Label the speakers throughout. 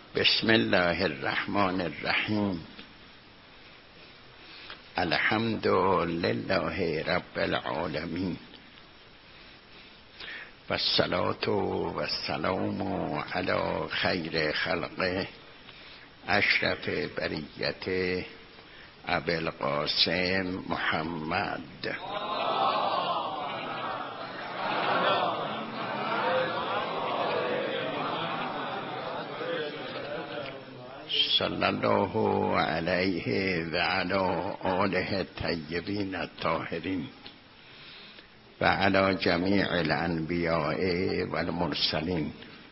Speaker 1: بسم الله الرحمن الرحیم. الحمد لله رب العالمین و الصلاة و السلام علی خیر خلقه اشرف بریت ابی القاسم محمد صلی الله علیه و علی آله الطیبین الطاهرین و علی جمیع الانبیاء و المرسلین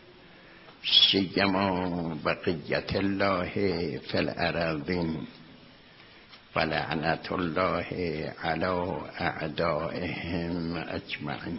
Speaker 1: سیما بقیت الله فی الارضین و لعنت الله علی اعدائهم اجمعین.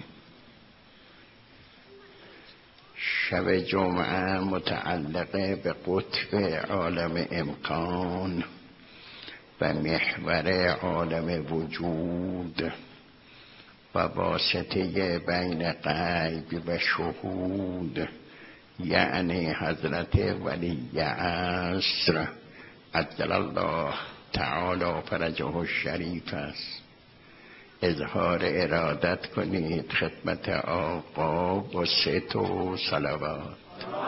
Speaker 1: شب جمعه متعلق به قطب عالم امکان و محور عالم وجود و واسطه بین غیب و شهود، یعنی حضرت ولی عصر عجل الله تعالی فرجه الشریف است. اظهار ارادت کنید خدمت آقا با 3 صلوات.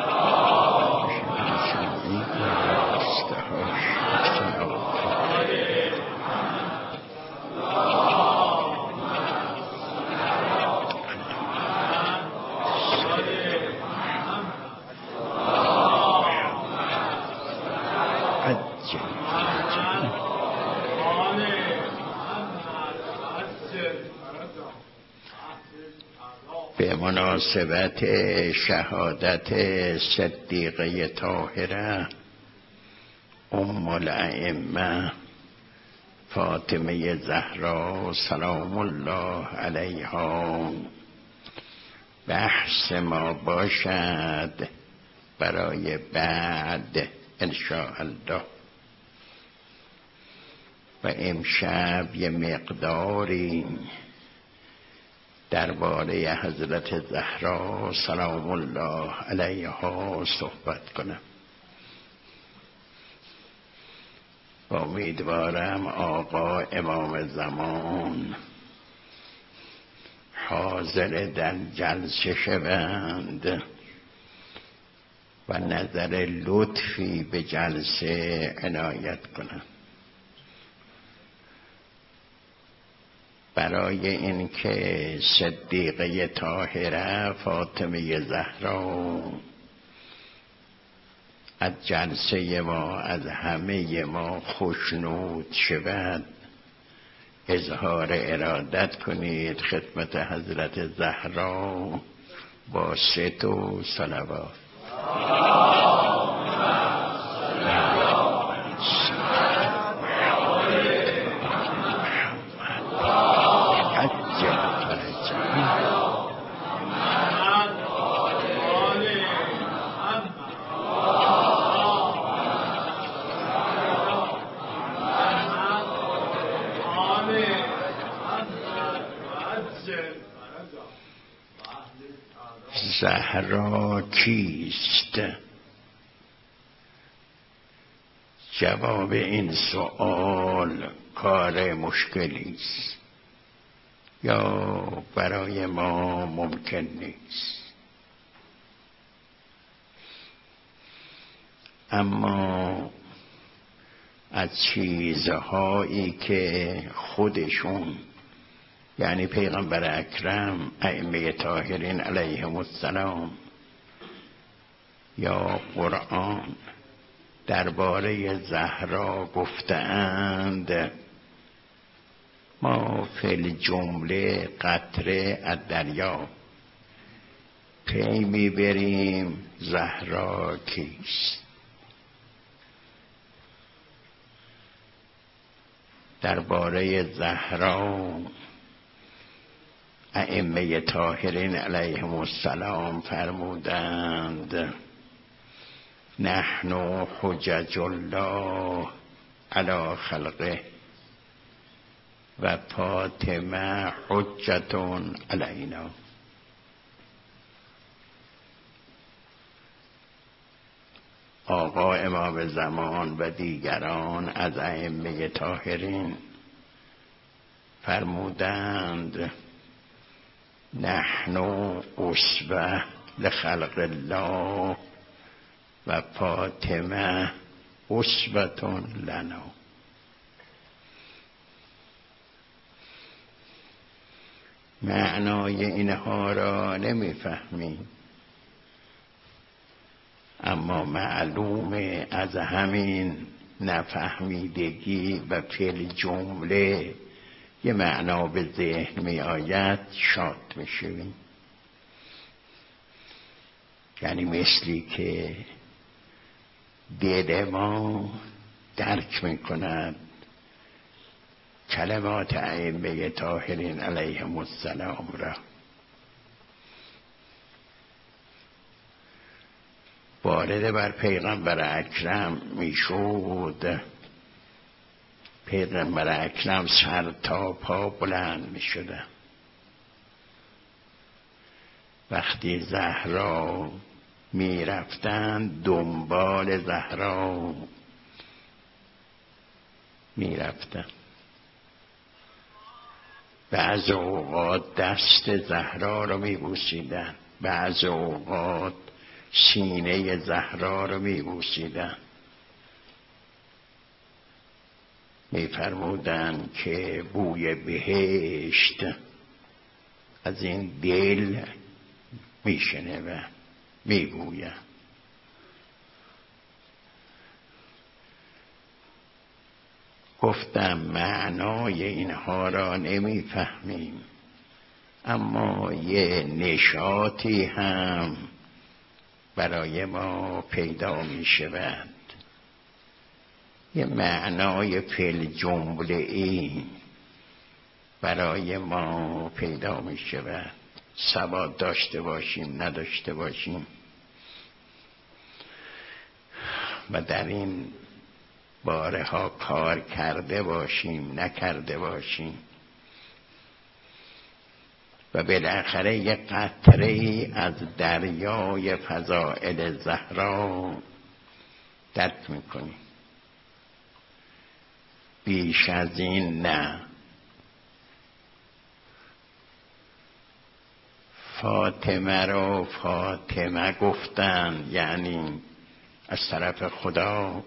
Speaker 1: به مناسبت شهادت صدیقه طاهره ام الائمه فاطمه زهرا سلام الله علیها بحث ما باشد برای بعد ان شاء الله. و امشب یه مقداری درباره حضرت زهرا سلام الله علیها صحبت کنم. امیدوارم آقا امام زمان حاضر در جلسه شوند و نظر لطفی به جلسه عنایت کنند. برای اینکه صدیقه طاهره فاطمه زهرا از جلسه ما، از همه ما خوشنود شود، اظهار ارادت کنید خدمت حضرت زهرا با 3 صلوات. زهرا کیست؟ جواب این سوال کار مشکلی است یا برای ما ممکن نیست، اما از چیزهایی که خودشون، یعنی پیغمبر اکرم، ائمه طاهرین علیهم السلام یا قرآن درباره زهرا گفتند، ما فی الجمله قطره از دریا پی میبریم زهرا کیست. درباره زهرا ائمه طاهرین علیهم السلام فرمودند نحن حجج الله علی خلقه و فاطمه حجتون علینا. آقا امام زمان و دیگران از ائمه طاهرین فرمودند نحن اسوه لخلق الله و فاطمه اسوة لنا. معنای اینها را نمیفهمیم، اما معلومه از همین نفهمیدگی و فعل جمله یه معنا به ذهن می آید شاد می شویم. یعنی مثلی که دل ما درک می کند کلمات ائمه طاهرین علیهم السلام را. وارد بر پیغمبر اکرم می شود، پیغمبر اکرم سر تا پا بلند می شده. وقتی زهرا می رفتن دنبال زهرا می رفتن. بعض اوقات دست زهرا رو می بوسیدن، بعض اوقات سینه زهرا رو می بوسیدن. می فرمودن که بوی بهشت از این دل می شنوه می بویه. گفتم معنای اینها را نمی فهمیم، اما یه نشاطی هم برای ما پیدا می شود. یه معنای فعل جمله ای برای ما پیدا می شود. سواد داشته باشیم نداشته باشیم و در این باره ها کار کرده باشیم نکرده باشیم و بالاخره یک قطره ای از دریای فضائل زهرا درک میکنیم. بیش از این نه. فاطمه رو فاطمه گفتن، یعنی از طرف خدا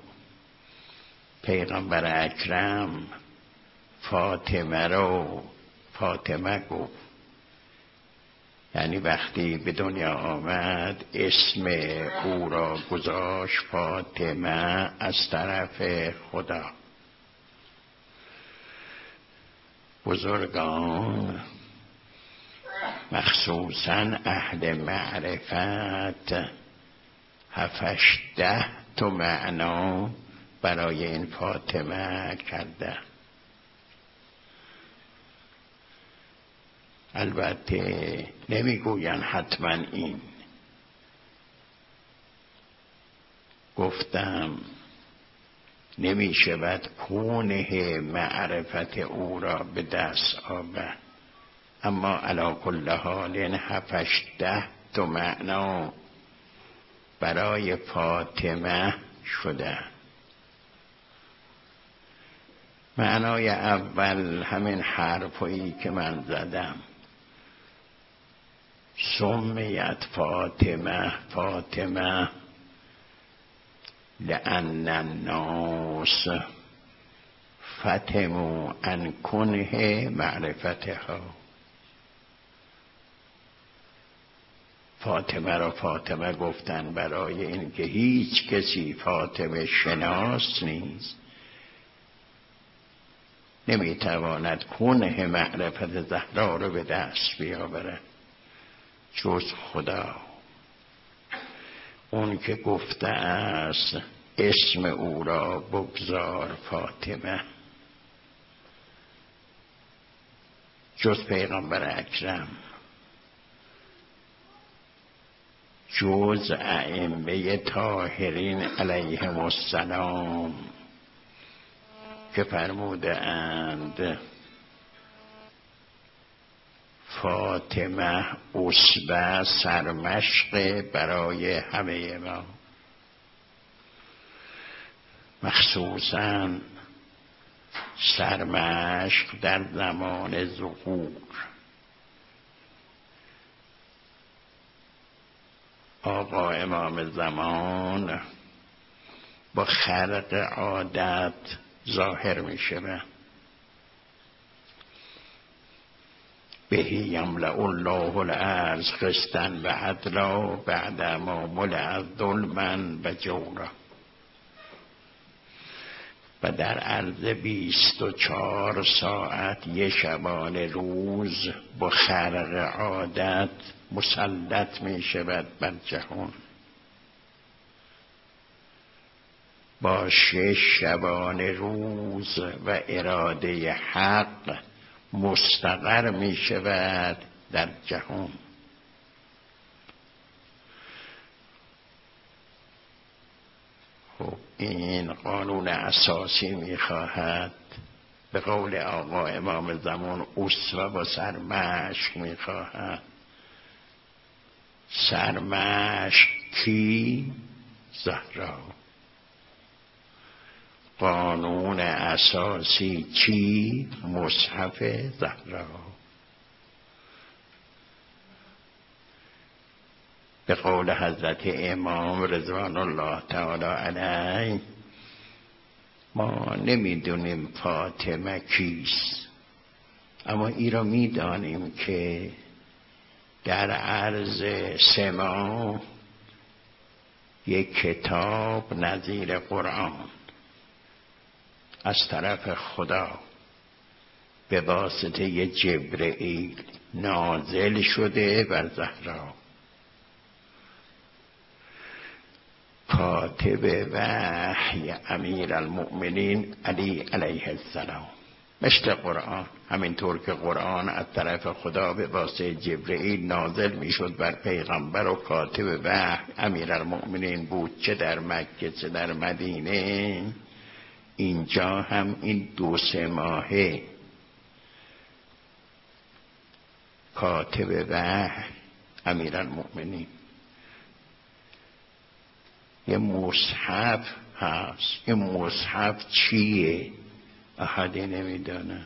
Speaker 1: پیغمبر اکرم فاطمه رو فاطمه گفت. یعنی وقتی به دنیا آمد اسم او را گذاشت فاطمه از طرف خدا. بزرگان مخصوصاً اهل معرفت 7-8 تا معنا برای این فاطمه کرده. البته نمیگوین حتما این. گفتم نمیشود کونه معرفت او را به دست آورد، اما علی کل حال 7-8 تا معنا برای فاطمه شده. معنای اول همین حرفی که من زدم، سمیت فاطمه فاطمه لأن الناس فتموا عن کنه معرفتها. فاطمه را فاطمه گفتن برای اینکه هیچ کسی فاطمه شناس نیست، نمیتواند کنه معرفت زهرا رو به دست بیاورد جز خدا. اون که گفته است اسم او را بگذار فاطمه، جز پیغمبر اکرم، جز ائمه طاهرین علیهم السلام که فرموده اند فاطمه اسوه سرمشق برای همه ما. مخصوصاً سرمشق در زمان ظهور. آقا امام زمان با خرق عادت ظاهر می شود. بهی یملأ الله الارض قسطا و عدلا بعدما ملئت ظلما و جورا. و در عرض 24 ساعت یه شبانه روز با خرق عادت مسلط می شود بر جهان. با 6 شبانه روز و اراده حق مستقر می شود در جهان. خب این قانون اساسی می خواهد، به قول آقا امام زمان، اسوه با سرمشق می خواهد. سرمشق کی؟ زهرا. قانون اساسی چی؟ مصحف زهرا. به قول حضرت امام رضوان الله تعالی علیه، ما نمیدونیم فاطمه کیست، اما این را میدانیم که در عرض 3 ماه یک کتاب نظیر قرآن از طرف خدا به واسطه جبرئیل نازل شده بر زهرا. کاتب وحی امیر المؤمنین علی علیه السلام. مثل قرآن، همینطور که قرآن از طرف خدا به واسطه جبرئیل نازل میشد بر پیغمبر و کاتب وحی امیر المؤمنین بود، چه در مکه چه در مدینه، اینجا هم این 2-3 ماهه کاتب وحی امیر المؤمنین. یه مصحف هست، این مصحف چیه؟ احدی نمیدانه.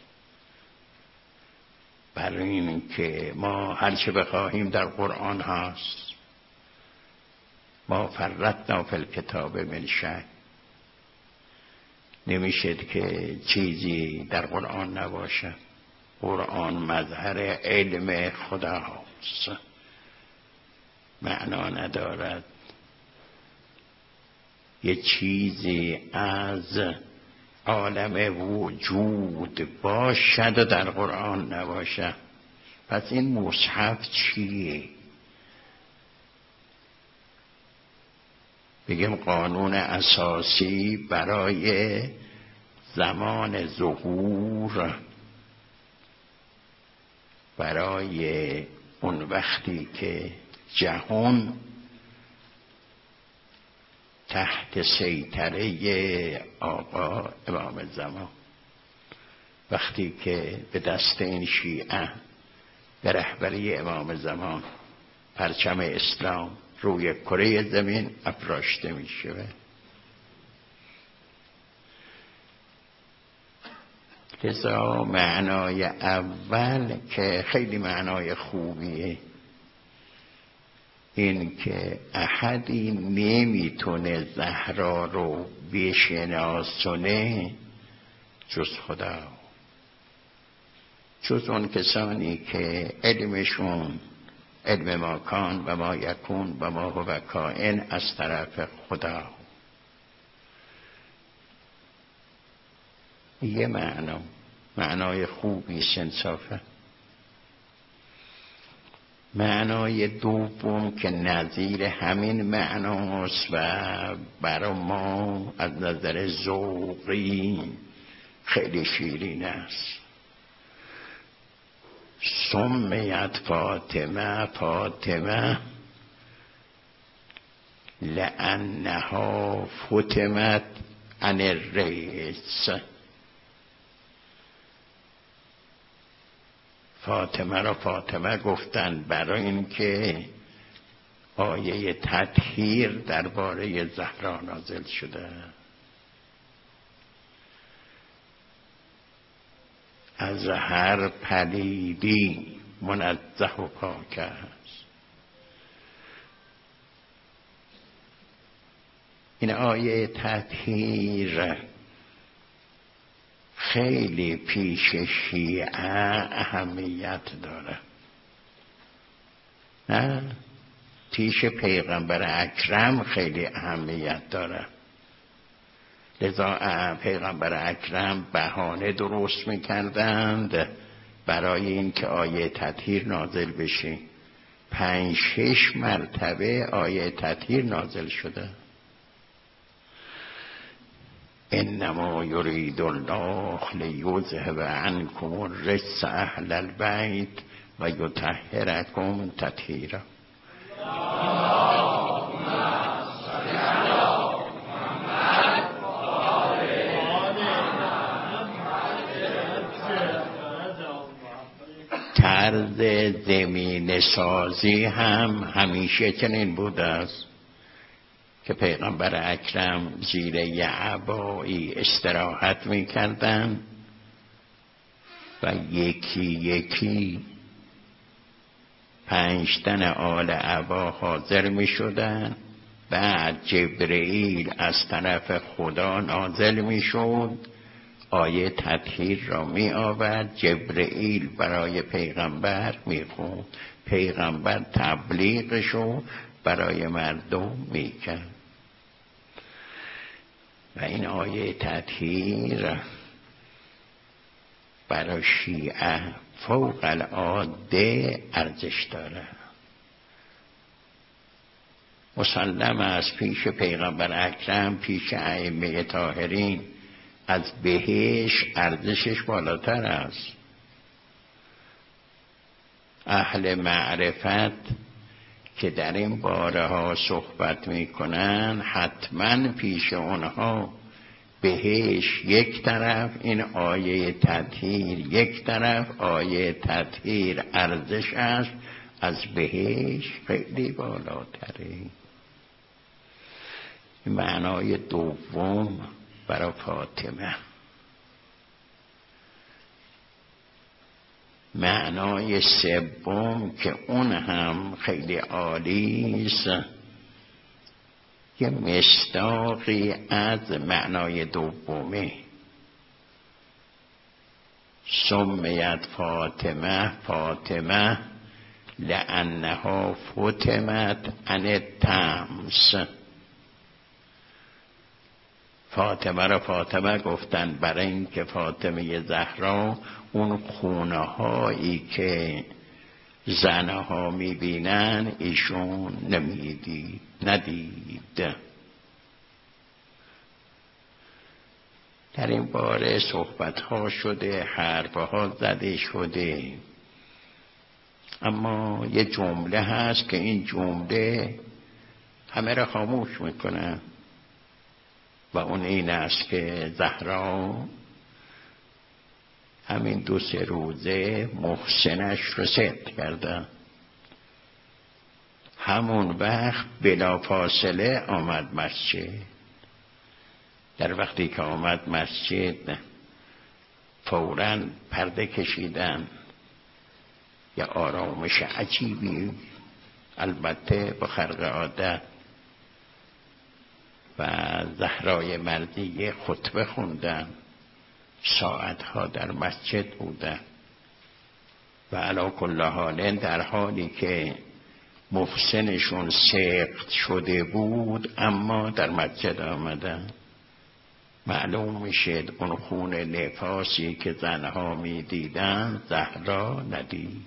Speaker 1: برای این که ما هر چه بخواهیم در قرآن هست. ما فرطنا فی الکتاب من شیء. نمیشه که چیزی در قرآن نباشه. قرآن مظهر علم خداست، معنا ندارد یه چیزی از عالم وجود باشد و در قرآن نباشد. پس این مصحف چیه؟ بگیم قانون اساسی برای زمان ظهور، برای اون وقتی که جهان تحت سیطره آقا امام زمان، وقتی که به دست این شیعه به رهبری امام زمان پرچم اسلام روی کره زمین افراشته می شود. لذا معنای اول که خیلی معنای خوبیه، این که احدی نمیتونه زهرا رو بشناسونه جز خدا، جز اون کسانی که علمشون علم ما کان و ما یکون و ما هو کائن از طرف خدا. یه معنای خوبی انصافه. معنای دوم که نظیر همین معناست و برای ما از نظر ذوقی خیلی شیرین است. سمیت فاطمه لأنها فتمت عن الرئیس. فاطمه را فاطمه گفتن برای اینکه آیه تطهیر درباره زهرا نازل شده. از هر پلیدی منزه و پاک است. این آیه تطهیر خیلی پیش شیعه اهمیت داره، نه پیش پیغمبر اکرم خیلی اهمیت داره. لذا پیغمبر اکرم بهانه درست میکردند برای اینکه آیه تطهیر نازل بشه. 5-6 مرتبه آیه تطهیر نازل شده. انما یرید الله لیذهب عنکم الرجس اهل البیت و یطهرکم تطهیرا. طرز زمین سازی هم همیشه چنین بوده است که پیغمبر اکرم زیر یه عبایی استراحت میکردن و یکی یکی 5 تن آل عبا حاضر میشدن. بعد جبرئیل از طرف خدا نازل میشد، آیه تطهیر را می آورد، جبرئیل برای پیغمبر می خوند، پیغمبر تبلیغشو برای مردم می کرد. و این آیه تطهیر برای شیعه فوق العاده ارزش داره. مسلم است پیش پیغمبر اکرم، پیش ائمه طاهرین از بهش ارزشش بالاتر است. اهل معرفت که در این باره ها صحبت میکنن، حتما پیش اونها بهش یک طرف، این آیه تطهیر یک طرف. آیه تطهیر ارزش است، از بهش خیلی بالاتره. معنای دوم برای فاطمه. معنای سوم که اون هم خیلی عالی است، یه مصداقی از معنای دومه. سمیت فاطمه فاطمه لانها فطمت عن التمس. فاطمه را فاطمه گفتن برای اینکه فاطمه زهرا اون خونه هایی که زنها میبینن ایشون ندید. در این باره صحبت ها شده، حرف ها زده شده، اما یه جمله هست که این جمله همه را خاموش میکنه و اون این است که زهرا همین 2-3 روزه محسنش رو ست کرده. همون وقت بلا فاصله آمد مسجد. در وقتی که آمد مسجد فوراً پرده کشیدن. یا آرامش عجیبی، البته با خرق عادت. و زهرای مردیه خطبه خوندن، ساعتها در مسجد بودن و علی کل حال در حالی که محسنشون سقط شده بود اما در مسجد آمدن. معلوم میشه اون خون نفاسی که زنها میدیدن زهرا ندید.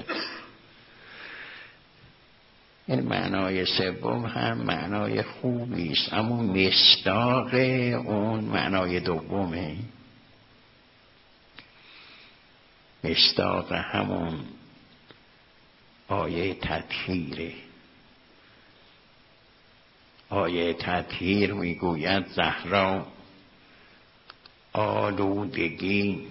Speaker 1: این معنای سوم هم معنای خوبی است، اما مصداق اون معنای دومه. مصداق همون آیه تطهیره. آیه تطهیر میگوید زهرا آلودگی،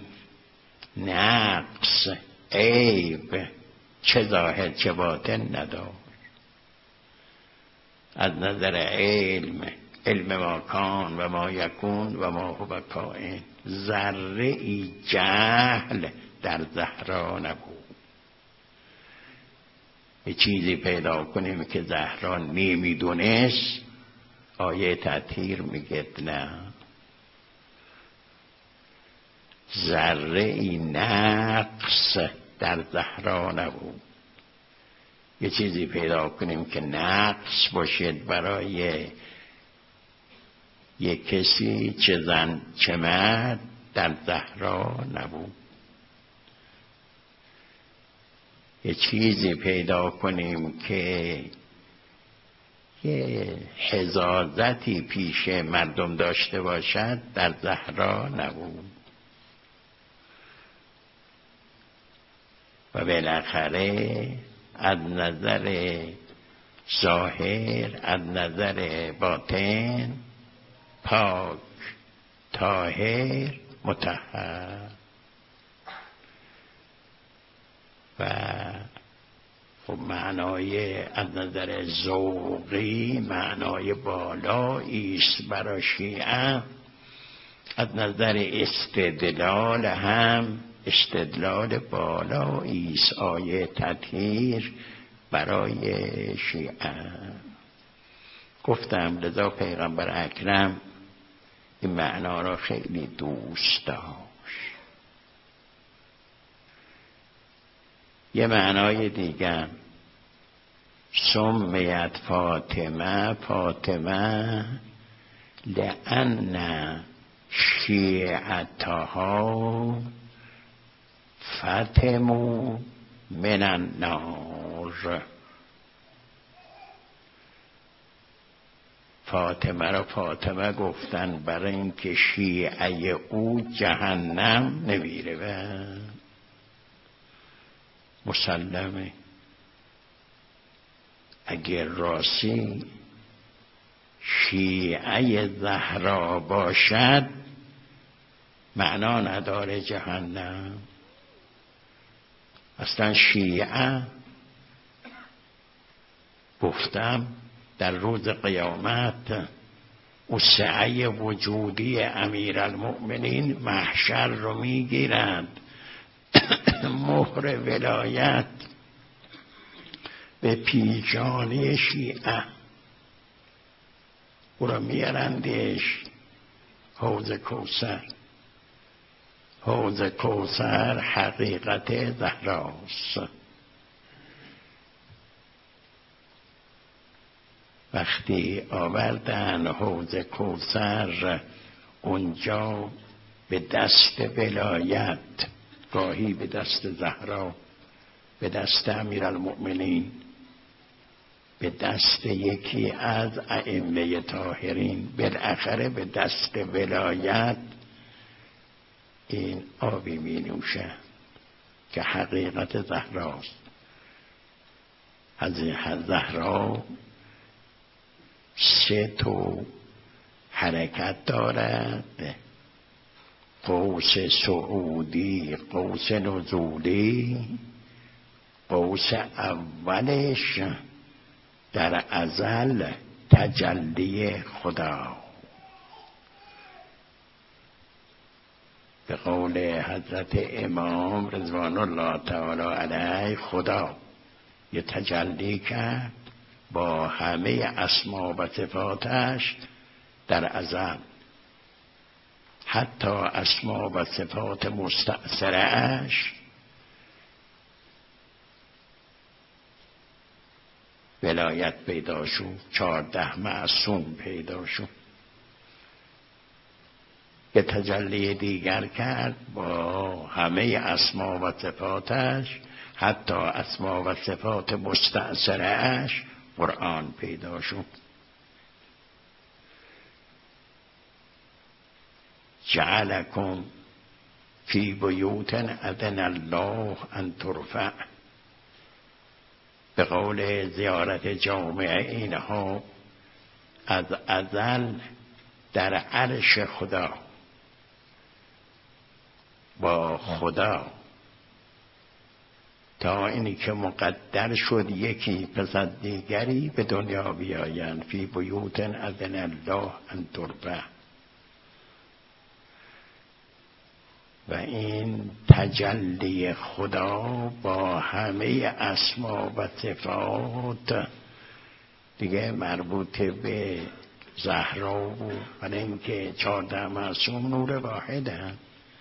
Speaker 1: نقص، عیب چه ظاهر چه باطن نداشت. از نظر علم علم ما کان و ما یکون و ما هو کائن. ذره ای جهل در زهرا نبود. یه چیزی پیدا کنیم که زهرا نمیدونست، آیه تطهیر میگه نه. ذره ای نقص در زهرا نبود. یه چیزی پیدا کنیم که نقص باشد برای یه کسی، چه زن چه مرد، در زهرا نبود. یه چیزی پیدا کنیم که یه حزازتی پیش مردم داشته باشد، در زهرا نبود. و بالاخره از نظر ظاهر، از نظر باطن، پاک، طاهر، مطهر. و خب معنای از نظر ذوقی معنای بالایی است برای شیعه. از نظر استدلال هم استدلال بالایی است آیه تطهیر برای شیعه. گفتم لذا پیغمبر اکرم این معنا را خیلی دوست داشت. یه معنای دیگر، سمیت فاطمه فاطمه لأن شیعتها فتموا من النار. فاطمه را فاطمه گفتن برای اینکه شیعه او جهنم نمیره. و مسلمه اگر راستی شیعه زهرا باشد معنا نداره جهنم. اصلا شیعه گفتم در روز قیامت سعی وجودی امیرالمؤمنین محشر رو میگیرند. مهر ولایت به پیشانی شیعه او را میارندش حوض کوثر. حوض کوثر حقیقت زهراست. وقتی آوردن حوض کوثر اونجا به دست ولایت، گاهی به دست زهرا، به دست امیرالمؤمنین، به دست یکی از ائمه طاهرین، بالاخره به دست ولایت این آبی می نوشه که حقیقت زهراست. از زهرا 3 حرکت دارد: قوس صعودی، قوس نزولی. قوس اولش در ازل تجلی خدا. به قول حضرت امام رضوان الله تعالی علیه، خدا یه تجلی کرد با همه اسما و صفاتش در ازل. حتی اسما و صفات مستأثرش ولایت پیدا شد، 14 معصوم پیدا شد. یه تجلی دیگر کرد با همه اسما و صفاتش، حتی اسما و صفات مستأثرش، قرآن پیدا شد. جعلکم فی بیوت اذن الله ان ترفع. به قول زیارت جامع اینها از ازل در عرش خدا با خدا تا اینی که مقدر شد یکی پس از دیگری به دنیا بیایند فی بیوت اذن الله ان ترفع. و این تجلی خدا با همه اسما و صفات دیگه مربوط به زهرا بود، برای اینکه 14 معصوم نور واحدن،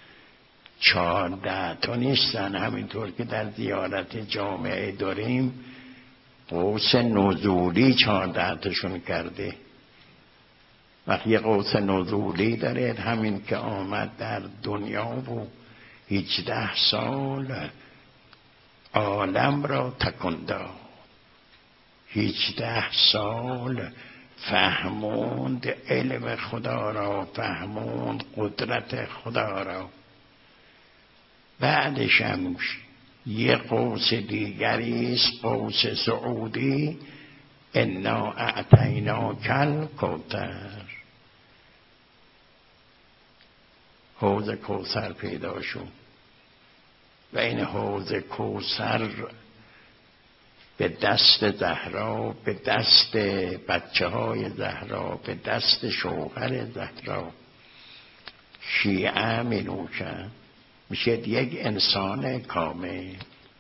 Speaker 1: 14 تا نیستن. همینطور که در زیارت جامعه داریم قوس نزولی 14 تاشون کرده. وقتی یه قوس نزولی داره همین که آمد در دنیا بود 18 سال عالم را تکان داد، 18 سال فهموند علم خدا را، فهموند قدرت خدا را. بعدش هم یه قوس دیگری است، قوس سعودی، انا اعطیناک الکوثر، حوض کوثر پیدا شد. و این حوض کوثر به دست زهرا، به دست بچه های زهرا، به دست شوهر زهرا شیعه می نوشن، میشه یک انسان کامل.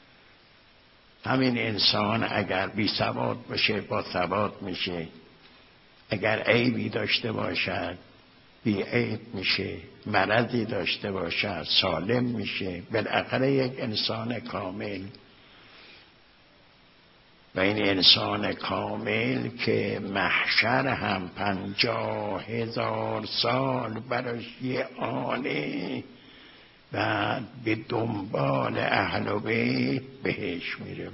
Speaker 1: همین انسان اگر بی سواد باشه با سواد میشه، اگر عیبی داشته باشد بی عیب میشه، مرضی داشته باشد سالم میشه، بالاخره یک انسان کامل. و این انسان کامل که محشر هم 50,000 سال براش یه آنه، بعد به دنبال اهل بیت بهش میره.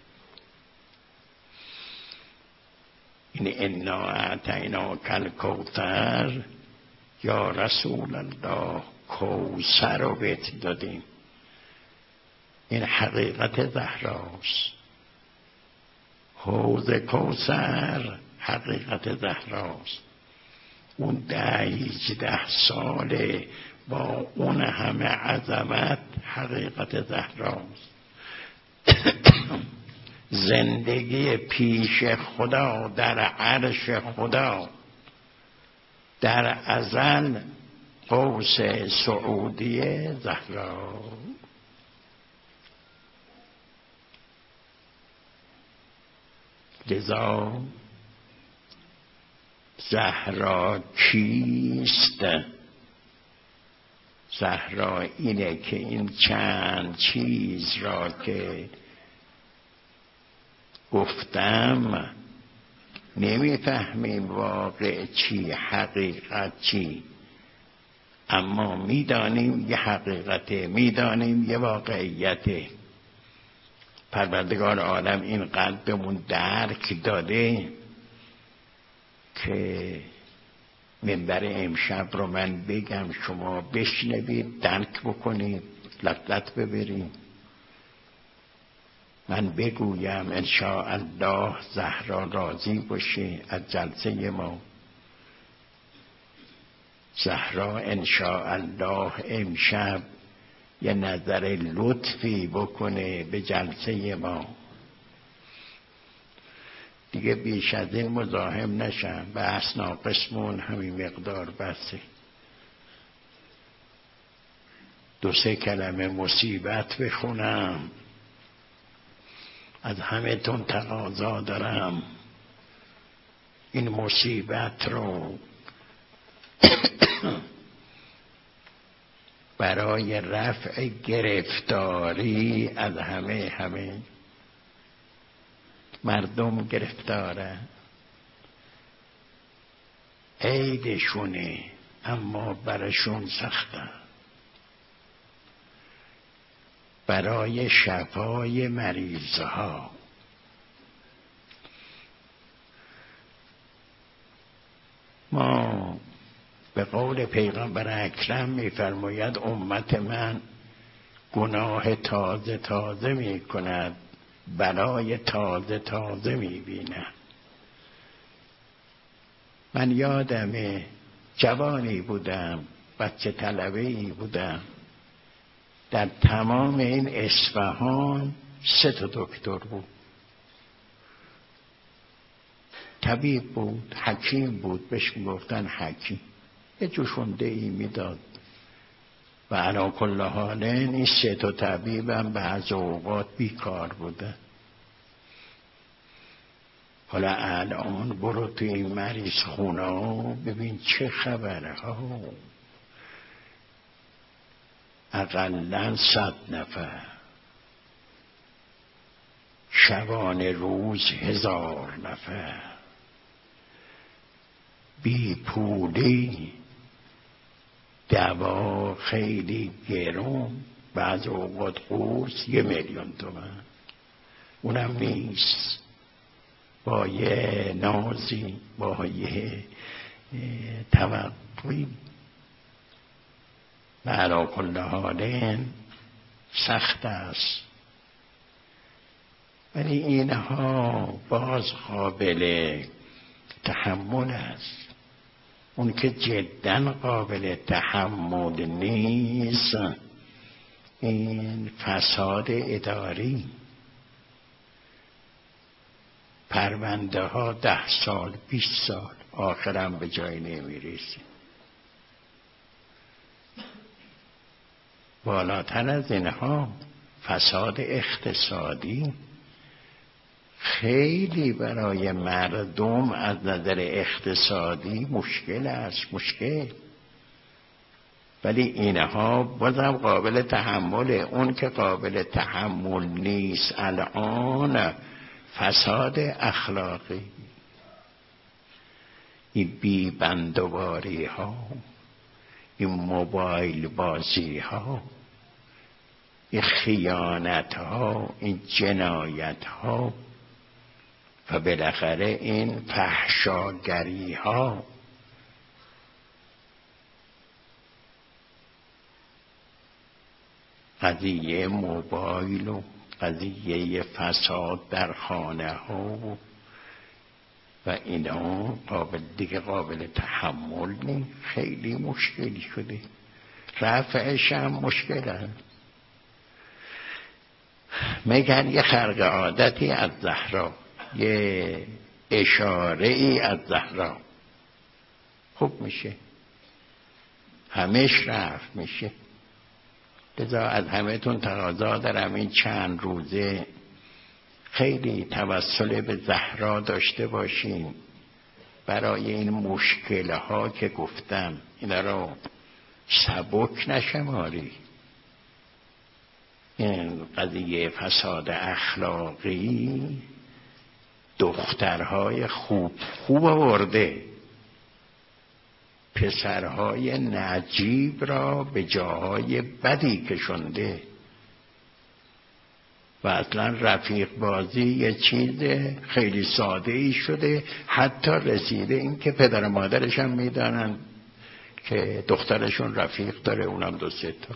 Speaker 1: این انا اعطیناک الکوثر، یا رسول الله کوثر رو بهت دادیم. این حقیقت زهراست. حوض کوثر حقیقت زهراست. اون 18 ساله با اون همه عظمت حقیقت زهراست. زندگی پیش خدا در عرش خدا در ازل قوس سعودی زهرا. لذا زهرا کیست؟ زهرا اینه که این چند چیز را که گفتم نمیفهمیم واقع چی، حقیقت چی، اما میدانیم یه حقیقته، میدانیم یه واقعیته. پروردگار عالم این قلبمون درک داده که منبر امشب رو من بگم، شما بشنوید، درک بکنید، لذت ببرید. من بگویم انشاءالله زهرا راضی باشه از جلسه ما. زهرا انشاءالله امشب یه نظر لطفی بکنه به جلسه ما. دیگه بیش از این مزاحم نشم، بحث ناقصمون همین مقدار بسه. 2-3 کلمه مصیبت بخونم، از همه تون تقاضا دارم این مصیبت رو برای رفع گرفتاری از همه مردم گرفتاره، عیدشونه اما برشون سخته، برای شفای مریضها. ما به قول پیغمبر اکرم می‌فرماید امت من گناه تازه تازه می‌کند، بلای تازه تازه می‌بیند. من یادمه جوانی بودم، بچه طلبه‌ای بودم، در تمام این اصفهان 3 دکتر بود، طبیب بود، حکیم بود، بهش میگفتن حکیم، یه جوشونده ای میداد. و علی کل حال این 3 طبیبم بعض اوقات بیکار بوده. حالا الان برو توی این مریض خونه ببین چه خبره ها، اقلن 100 نفر، شبانه روز 1000 نفر، بی پولی، دوا خیلی گرون، بعض اوقات قرص 1,000,000 تومان، اونم نیست، با یه نازی، با یه توقعی. و علی کل حال سخت است، ولی اینها باز قابل تحمل است. اون که جدا قابل تحمل نیست این فساد اداری. پرونده ها 10 سال 20 سال آخرم به جای نمیرسه. بالاتر از اینها فساد اقتصادی خیلی برای مردم از نظر اقتصادی مشکل است، مشکل. ولی اینها بازم قابل تحمله. اون که قابل تحمل نیست الان فساد اخلاقی، این بی بندوباری ها، این موبایل بازی ها، این خیانت ها، این جنایت ها و بالاخره این فحشاگری ها. قضیه موبایل و قضیه فساد در خانه ها و اینا قابل تحمل نیست، خیلی مشکلی شده. رفعش هم مشکل هست. میگن یه خرق عادتی از زهرا، یه اشاره ای از زهرا خوب میشه، همش رفت میشه. لذا از همه‌تون تقاضا دارم این چند روزه خیلی توسل به زهرا داشته باشین برای این مشکل ها که گفتم، اینا رو سبک نشماری. این قضیه فساد اخلاقی دخترهای خوب آورده، پسرهای نجیب را به جاهای بدی کشنده و اصلا رفیق بازی یه چیز خیلی ساده ای شده، حتی رسیده این که پدر و مادرش هم میدانن که دخترشون رفیق داره، اونم 2-3 تا.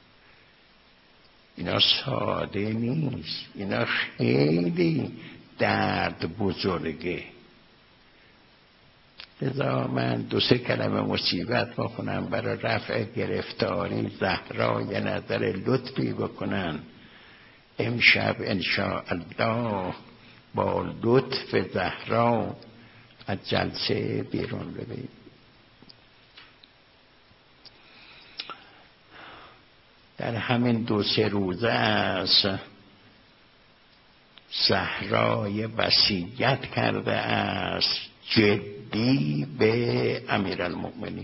Speaker 1: اینا ساده نیست، اینا خیلی درد بزرگه. لذا من 2-3 کلمه مصیبت بخونم برای رفع گرفتاری زهرا، یه نظر لطفی بکنن امشب انشاءالله با لطف زهرا از جلسه بیرون ببینیم. در همین 2-3 روزه است زهرای وصیت کرده است جدی به امیرالمؤمنین: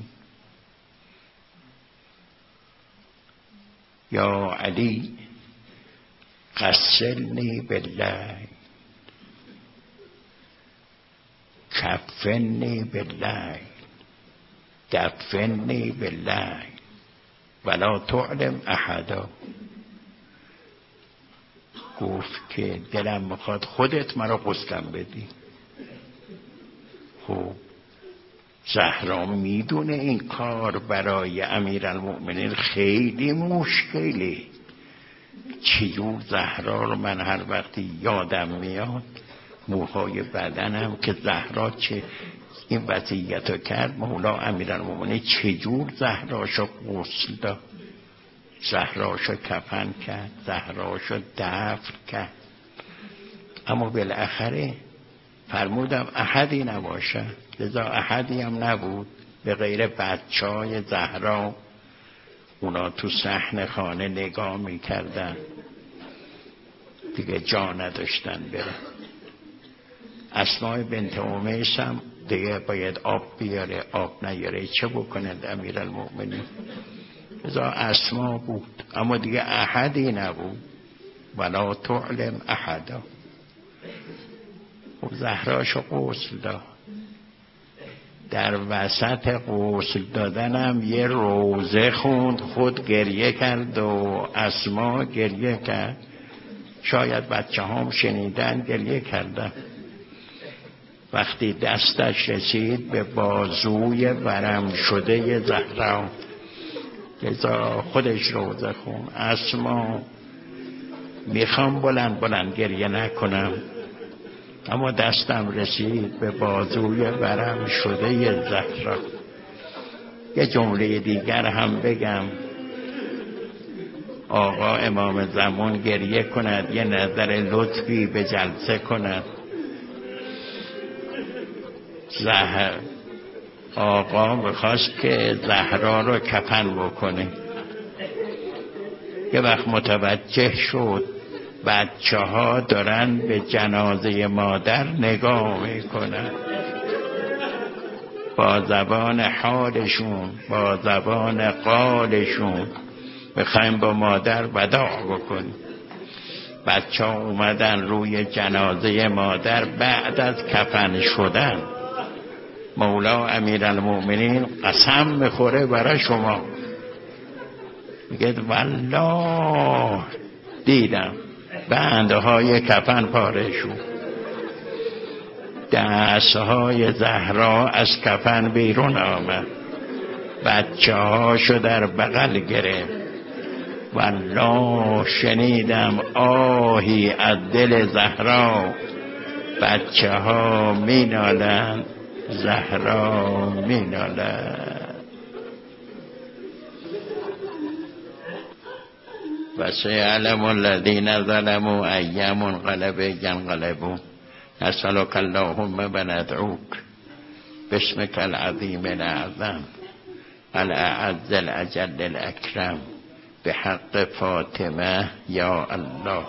Speaker 1: یا علی غسلنی باللیل، کفنی باللیل، دفنی باللیل ولا تعلم احدا. گفت که دلم میخواد خودت مرا غسلم بدی. خب زهرا میدونه این کار برای امیرالمؤمنین خیلی مشکله. چجور زهرا رو من هر وقتی یادم میاد، موهای بدنم که زهرا چه این وصیت رو کرد، مولا امیرالمؤمنین چجور زهرا شو غسل داد. زهراشو کفن کرد، زهراشو دفن کرد، اما بالاخره فرمودم احدی نباشه. لذا احدی هم نبود به غیر بچهای زهرا. اونا تو صحن خانه نگاه میکردن، دیگه جا نداشتن بره. اسماء بنت امیس هم دیگه باید آب بیاره، آب نیاره چه بکنند امیرالمؤمنین؟ لذا اسما بود، اما دیگه احدی نبود. ولا تعلم احدا. خب زهراشو غسل داد. در وسط غسل دادنم یه روزه خوند، خود گریه کرد و اسما گریه کرد. شاید بچه هم شنیدن گریه کردن. وقتی دستش رسید به بازوی ورم شده زهرا، لذا خودش روزه خوند. اسما میخوام بلند بلند گریه نکنم، اما دستم رسید به بازوی ورم شده زهرا. یه جمله دیگر هم بگم، آقا امام زمان گریه کند، یه نظر لطفی به جلسه کند. آقا میخواست که زهرا رو کفن بکنه. یه وقت متوجه شد بچه ها دارن به جنازه مادر نگاه میکنن، با زبان حالشون، با زبان قالشون میخوایم با مادر وداع بکنیم. بچه ها اومدن روی جنازه مادر بعد از کفن شدن. مولا امیرالمؤمنین قسم میخوره برای شما، میگه والله دیدم بندهای کفن پاره شد، دستهای زهرا از کفن بیرون آمد، بچه هاشو در بغل گرفت. والله شنیدم آهی از دل زهرا، بچه ها مینالند، زهرا مینالند. و سیعلم الذین ظلموا ای منقلب ینقلبون. نسألک اللهم و ندعوک باسمک العظیم الاعظم الاعز الاجل الاکرم بحق فاطمه یا الله.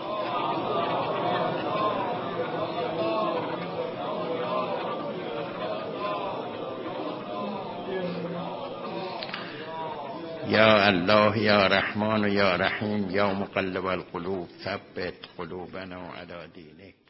Speaker 1: یا الله یا رحمان یا رحیم یا مقلب القلوب ثبت قلوبنا علی دینک.